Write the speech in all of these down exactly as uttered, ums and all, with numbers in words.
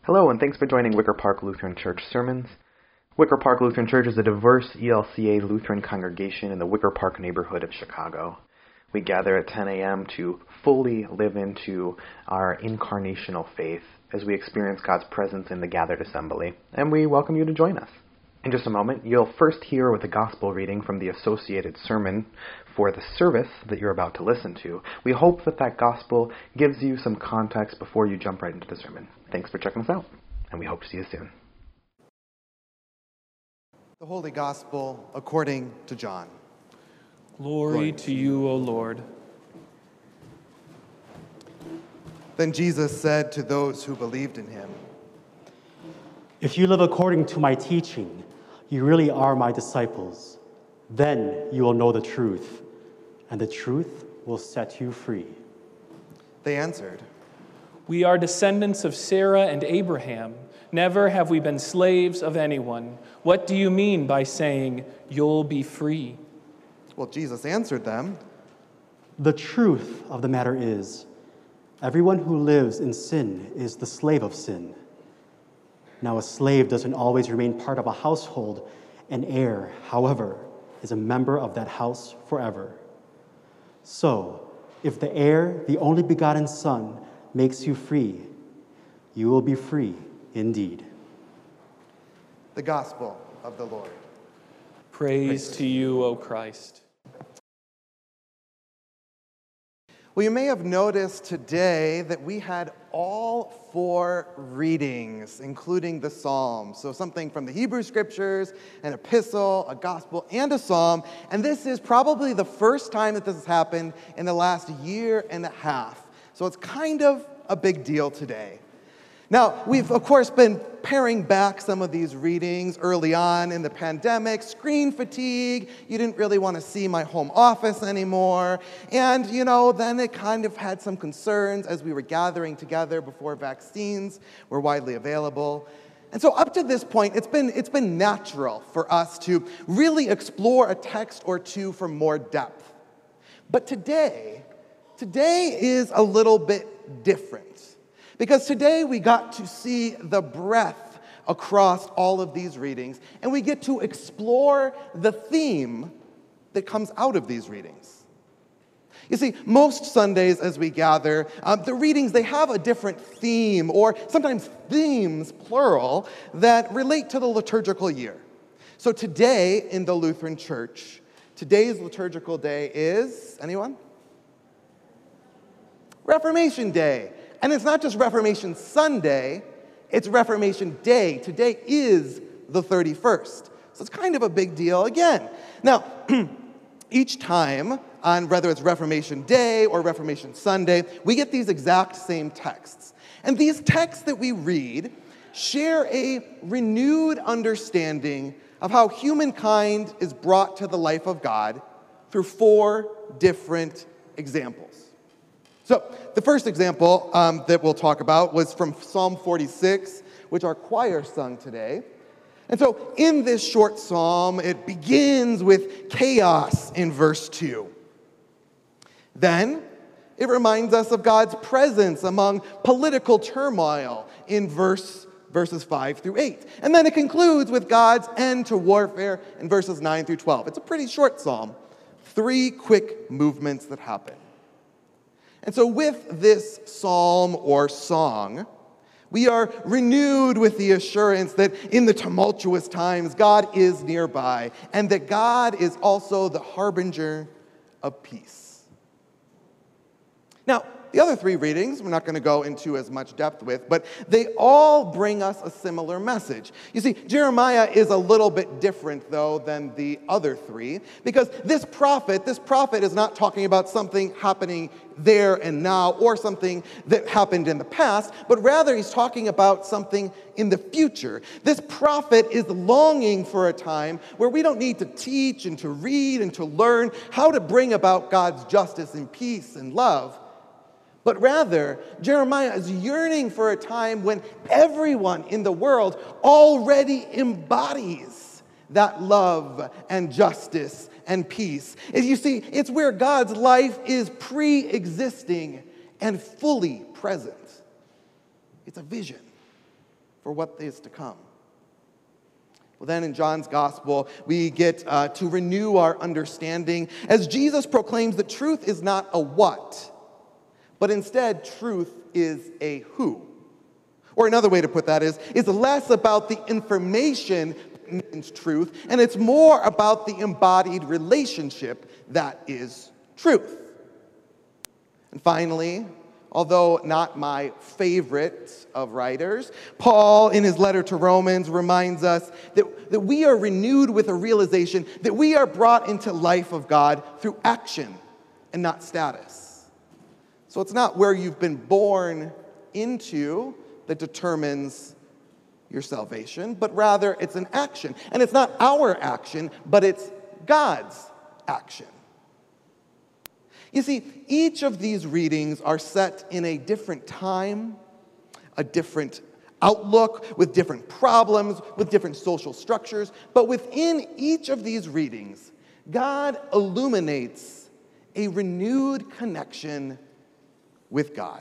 Hello, and thanks for joining Wicker Park Lutheran Church Sermons. Wicker Park Lutheran Church is a diverse E L C A Lutheran congregation in the Wicker Park neighborhood of Chicago. We gather at ten a.m. to fully live into our incarnational faith as we experience God's presence in the gathered assembly, and we welcome you to join us. In just a moment, you'll first hear with a gospel reading from the associated sermon for the service that you're about to listen to. We hope that that gospel gives you some context before you jump right into the sermon. Thanks for checking us out, and we hope to see you soon. The Holy Gospel according to John. Glory, Glory to you, O Lord. Then Jesus said to those who believed in him, "If you live according to my teaching, you really are my disciples. Then you will know the truth, and the truth will set you free." They answered, "We are descendants of Sarah and Abraham. Never have we been slaves of anyone. What do you mean by saying, 'You'll be free'?" Well, Jesus answered them, "The truth of the matter is, everyone who lives in sin is the slave of sin. Now, a slave doesn't always remain part of a household. An heir, however, is a member of that house forever. So, if the heir, the only begotten Son, makes you free, you will be free indeed." The Gospel of the Lord. Praise, Praise to you, O Christ. Well, you may have noticed today that we had all four readings, including the Psalms. So something from the Hebrew Scriptures, an epistle, a gospel, and a psalm. And this is probably the first time that this has happened in the last year and a half. So it's kind of a big deal today. Now, we've, of course, been paring back some of these readings early on in the pandemic. Screen fatigue, you didn't really want to see my home office anymore. And, you know, then it kind of had some concerns as we were gathering together before vaccines were widely available. And so up to this point, it's been, it's been natural for us to really explore a text or two for more depth. But today, today is a little bit different. Because today we got to see the breadth across all of these readings, and we get to explore the theme that comes out of these readings. You see, most Sundays as we gather, um, the readings, they have a different theme, or sometimes themes, plural, that relate to the liturgical year. So today in the Lutheran Church, today's liturgical day is, anyone? Reformation Day. And it's not just Reformation Sunday, it's Reformation Day. Today is the thirty-first. So it's kind of a big deal again. Now, each time, on whether it's Reformation Day or Reformation Sunday, we get these exact same texts. And these texts that we read share a renewed understanding of how humankind is brought to the life of God through four different examples. So, the first example um, that we'll talk about was from Psalm forty-six, which our choir sung today. And so, in this short psalm, it begins with chaos in verse two. Then, it reminds us of God's presence among political turmoil in verse, verses five through eight. And then it concludes with God's end to warfare in verses nine through twelve. It's a pretty short psalm. Three quick movements that happen. And so with this psalm or song, we are renewed with the assurance that in the tumultuous times, God is nearby, and that God is also the harbinger of peace. Now, the other three readings, we're not going to go into as much depth with, but they all bring us a similar message. You see, Jeremiah is a little bit different, though, than the other three, because this prophet, this prophet is not talking about something happening there and now, or something that happened in the past, but rather he's talking about something in the future. This prophet is longing for a time where we don't need to teach and to read and to learn how to bring about God's justice and peace and love. But rather, Jeremiah is yearning for a time when everyone in the world already embodies that love and justice and peace. As you see, it's where God's life is pre-existing and fully present. It's a vision. for what is to come. Well, then in John's gospel, we get uh, to renew our understanding as Jesus proclaims that truth is not a what, but instead truth is a who. Or another way to put that is, is less about the information that means truth, and it's more about the embodied relationship that is truth. And finally, although not my favorite of writers, Paul, in his letter to Romans, reminds us that, that we are renewed with a realization that we are brought into life of God through action and not status. So it's not where you've been born into that determines your salvation, but rather it's an action. And it's not our action, but it's God's action. You see, each of these readings are set in a different time, a different outlook, with different problems, with different social structures. But within each of these readings, God illuminates a renewed connection with God.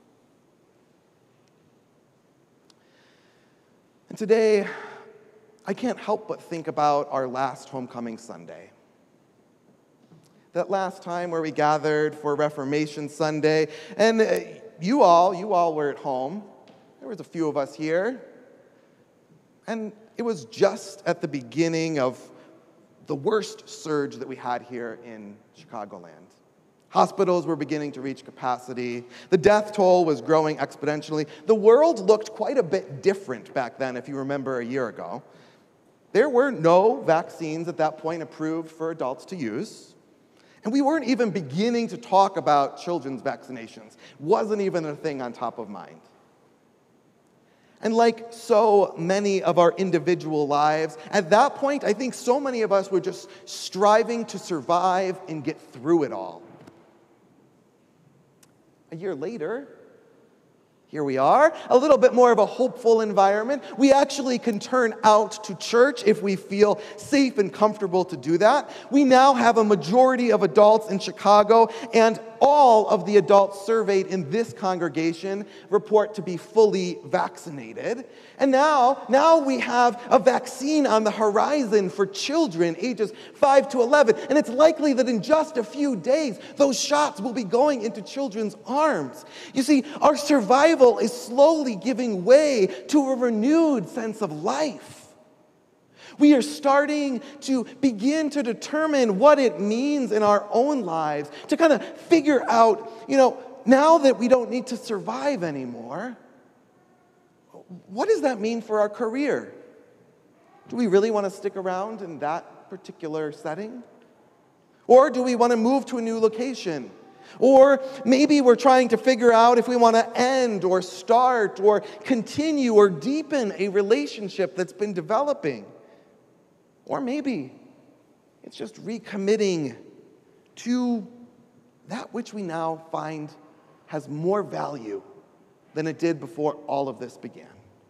And today, I can't help but think about our last Homecoming Sunday. That last time where we gathered for Reformation Sunday, and uh, you all, you all were at home. There was a few of us here. And it was just at the beginning of the worst surge that we had here in Chicagoland. Hospitals were beginning to reach capacity. The death toll was growing exponentially. The world looked quite a bit different back then, if you remember a year ago. There were no vaccines at that point approved for adults to use. And we weren't even beginning to talk about children's vaccinations. Wasn't even a thing on top of mind. And like so many of our individual lives, at that point, I think so many of us were just striving to survive and get through it all. A year later, here we are, a little bit more of a hopeful environment. We actually can turn out to church if we feel safe and comfortable to do that. We now have a majority of adults in Chicago, and all of the adults surveyed in this congregation report to be fully vaccinated. And now, now we have a vaccine on the horizon for children ages five to eleven, and it's likely that in just a few days, those shots will be going into children's arms. You see, our survival is slowly giving way to a renewed sense of life. We are starting to begin to determine what it means in our own lives to kind of figure out, you know, now that we don't need to survive anymore, what does that mean for our career? Do we really want to stick around in that particular setting? Or do we want to move to a new location? Or maybe we're trying to figure out if we want to end or start or continue or deepen a relationship that's been developing. Or maybe it's just recommitting to that which we now find has more value than it did before all of this began.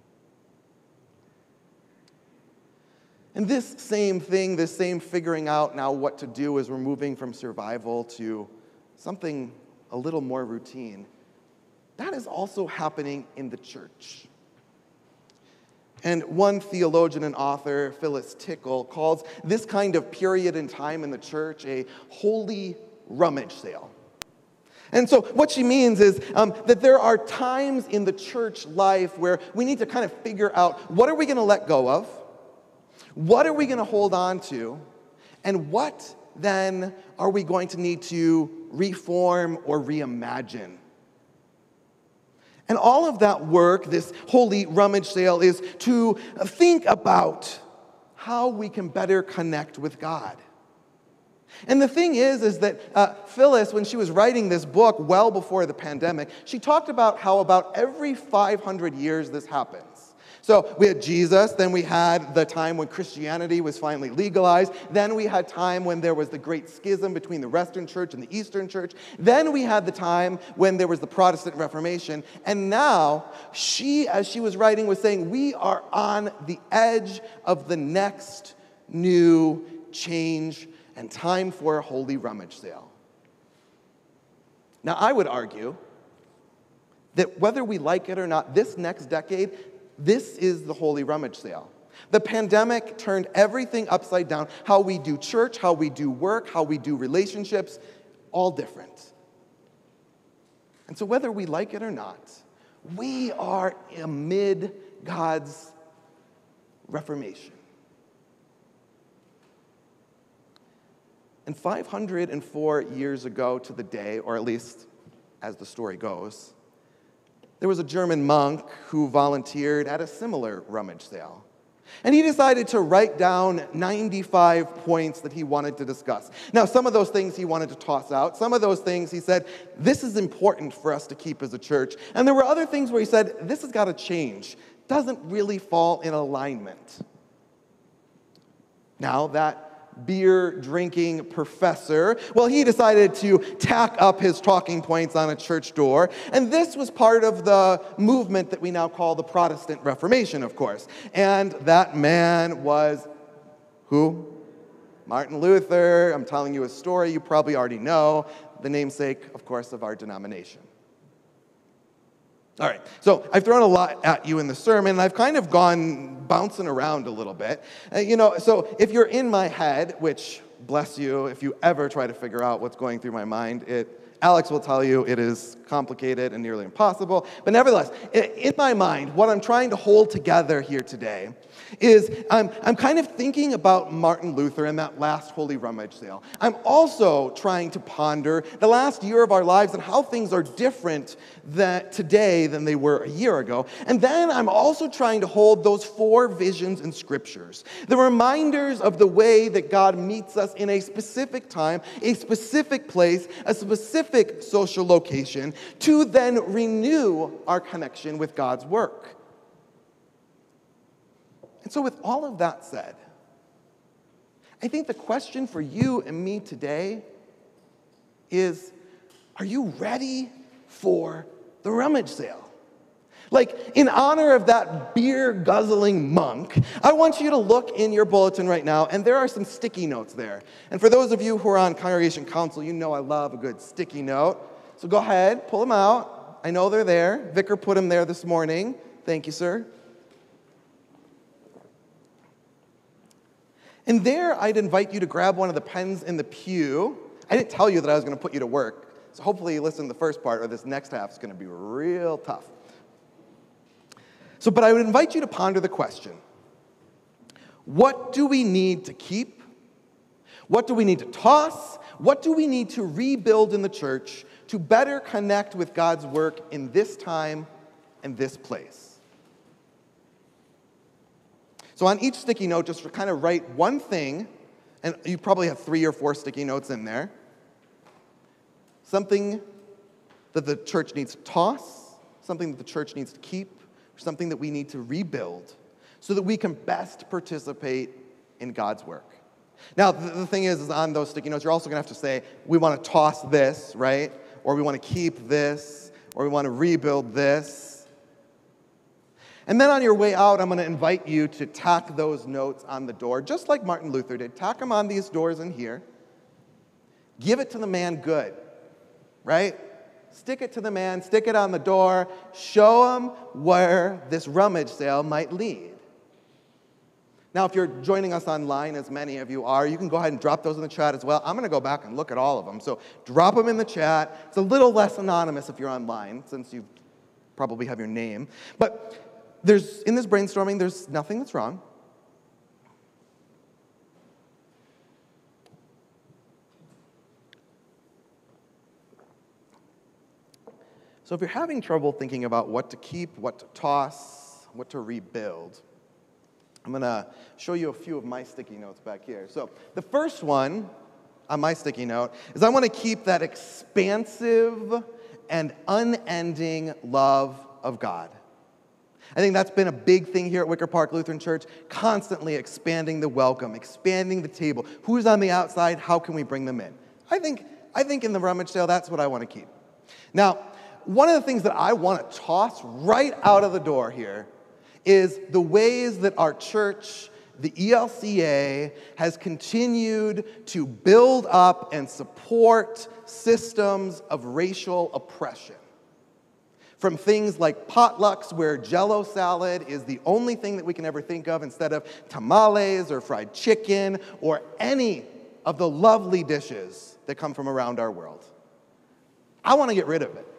And this same thing, this same figuring out now what to do as we're moving from survival to something a little more routine, that is also happening in the church. And one theologian and author, Phyllis Tickle, calls this kind of period in time in the church a holy rummage sale. And so what she means is um, that there are times in the church life where we need to kind of figure out, what are we going to let go of? What are we going to hold on to? And what then are we going to need to reform or reimagine? And all of that work, this holy rummage sale, is to think about how we can better connect with God. And the thing is, is that uh, Phyllis, when she was writing this book well before the pandemic, she talked about how about every five hundred years this happens. So we had Jesus, then we had the time when Christianity was finally legalized, then we had time when there was the great schism between the Western Church and the Eastern Church, then we had the time when there was the Protestant Reformation, and now she, as she was writing, was saying, we are on the edge of the next new change and time for a holy rummage sale. Now, I would argue that whether we like it or not, this next decade, This is the Holy Rummage Sale. The pandemic turned everything upside down. How we do church, how we do work, how we do relationships, all different. And so whether we like it or not, we are amid God's Reformation. And five hundred four years ago to the day, or at least as the story goes, there was a German monk who volunteered at a similar rummage sale. And he decided to write down ninety-five points that he wanted to discuss. Now, some of those things he wanted to toss out. Some of those things he said, this is important for us to keep as a church. And there were other things where he said, this has got to change. Doesn't really fall in alignment. Now, that beer-drinking professor, well, he decided to tack up his talking points on a church door, and this was part of the movement that we now call the Protestant Reformation, of course. And that man was who? Martin Luther. I'm telling you a story you probably already know, the namesake, of course, of our denomination. All right, so I've thrown a lot at you in the sermon, and I've kind of gone bouncing around a little bit. Uh, you know, so if you're in my head, which, bless you, if you ever try to figure out what's going through my mind, it Alex will tell you it is complicated and nearly impossible. But nevertheless, in my mind, what I'm trying to hold together here today is I'm, I'm kind of thinking about Martin Luther and that last Holy Rummage Sale. I'm also trying to ponder the last year of our lives and how things are different that today than they were a year ago. And then I'm also trying to hold those four visions in Scriptures, the reminders of the way that God meets us in a specific time, a specific place, a specific social location, to then renew our connection with God's work. And so with all of that said, I think the question for you and me today is, are you ready for the rummage sale? Like, in honor of that beer-guzzling monk, I want you to look in your bulletin right now, and there are some sticky notes there. And for those of you who are on Congregation Council, you know I love a good sticky note. So go ahead, pull them out. I know they're there. Vicar put them there this morning. Thank you, sir. And there, I'd invite you to grab one of the pens in the pew. I didn't tell you that I was going to put you to work, so hopefully you listen to the first part, or this next half is going to be real tough. So, but I would invite you to ponder the question, what do we need to keep? What do we need to toss? What do we need to rebuild in the church to better connect with God's work in this time and this place? So on each sticky note, just kind of write one thing, and you probably have three or four sticky notes in there. Something that the church needs to toss, something that the church needs to keep, something that we need to rebuild so that we can best participate in God's work. Now, the, the thing is, is on those sticky notes, you're also going to have to say, we want to toss this, right? Or we want to keep this, or we want to rebuild this. And then on your way out, I'm going to invite you to tack those notes on the door, just like Martin Luther did. Tack them on these doors in here. Give it to the man good, right? Stick it to the man, stick it on the door, show him where this rummage sale might lead. Now, if you're joining us online, as many of you are, you can go ahead and drop those in the chat as well. I'm going to go back and look at all of them. So drop them in the chat. It's a little less anonymous if you're online, since you probably have your name. But there's in this brainstorming, there's nothing that's wrong. So if you're having trouble thinking about what to keep, what to toss, what to rebuild, I'm going to show you a few of my sticky notes back here. So the first one on my sticky note is I want to keep that expansive and unending love of God. I think that's been a big thing here at Wicker Park Lutheran Church, constantly expanding the welcome, expanding the table. Who's on the outside? How can we bring them in? I think, I think in the rummage sale, that's what I want to keep. Now, one of the things that I want to toss right out of the door here is the ways that our church, the E L C A, has continued to build up and support systems of racial oppression. From things like potlucks where Jell-O salad is the only thing that we can ever think of instead of tamales or fried chicken or any of the lovely dishes that come from around our world. I want to get rid of it.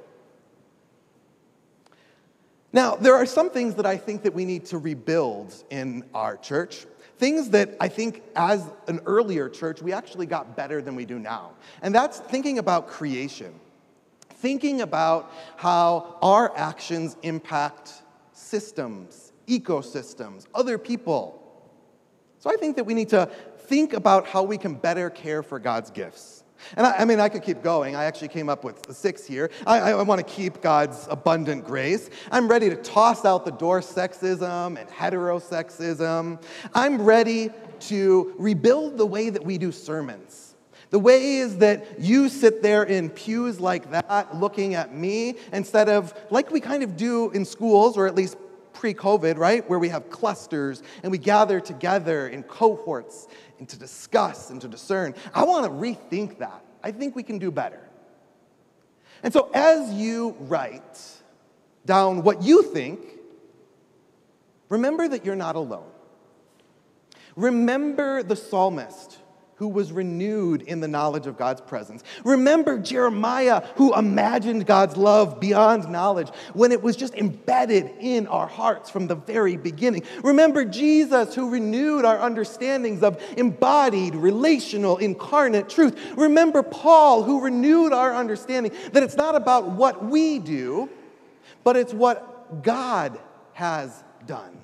Now, there are some things that I think that we need to rebuild in our church. Things that I think as an earlier church, we actually got better than we do now. And that's thinking about creation. Thinking about how our actions impact systems, ecosystems, other people. So I think that we need to think about how we can better care for God's gifts. And I, I mean, I could keep going. I actually came up with six here. I, I, I want to keep God's abundant grace. I'm ready to toss out the door sexism and heterosexism. I'm ready to rebuild the way that we do sermons. The ways that you sit there in pews like that looking at me instead of like we kind of do in schools, or at least pre-COVID, right? Where we have clusters and we gather together in cohorts and to discuss and to discern. I want to rethink that. I think we can do better. And so as you write down what you think, remember that you're not alone. Remember the psalmist who was renewed in the knowledge of God's presence. Remember Jeremiah, who imagined God's love beyond knowledge when it was just embedded in our hearts from the very beginning. Remember Jesus, who renewed our understandings of embodied, relational, incarnate truth. Remember Paul, who renewed our understanding that it's not about what we do, but it's what God has done.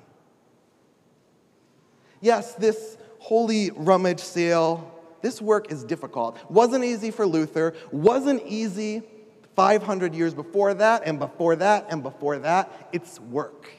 Yes, this holy rummage sale, this work is difficult. Wasn't easy for Luther, wasn't easy five hundred years before that, and before that, and before that. It's work.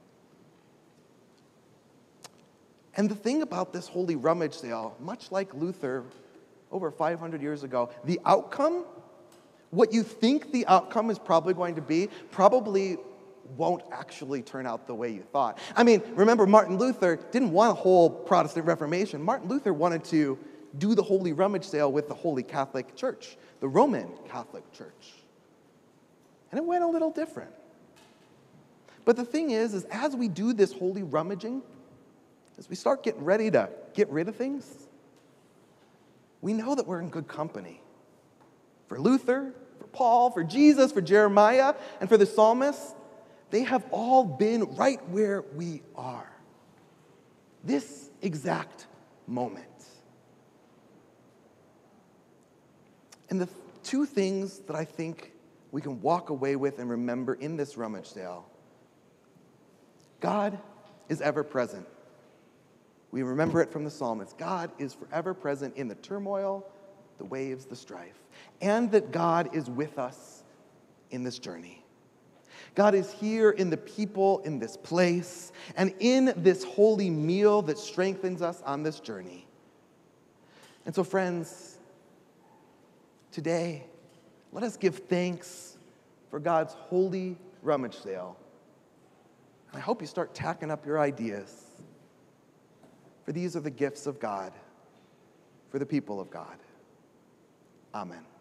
And the thing about this holy rummage sale, much like Luther over five hundred years ago, the outcome, what you think the outcome is probably going to be, probably won't actually turn out the way you thought. I mean, remember, Martin Luther didn't want a whole Protestant Reformation. Martin Luther wanted to do the holy rummage sale with the Holy Catholic Church, the Roman Catholic Church. And it went a little different. But the thing is, is as we do this holy rummaging, as we start getting ready to get rid of things, we know that we're in good company. For Luther, for Paul, for Jesus, for Jeremiah, and for the psalmist, they have all been right where we are. This exact moment. And the two things that I think we can walk away with and remember in this rummage sale. God is ever present. We remember it from the psalmist. God is forever present in the turmoil, the waves, the strife. And that God is with us in this journey. God is here in the people, in this place, and in this holy meal that strengthens us on this journey. And so, friends, today, let us give thanks for God's holy rummage sale. And I hope you start tacking up your ideas, for these are the gifts of God for the people of God. Amen.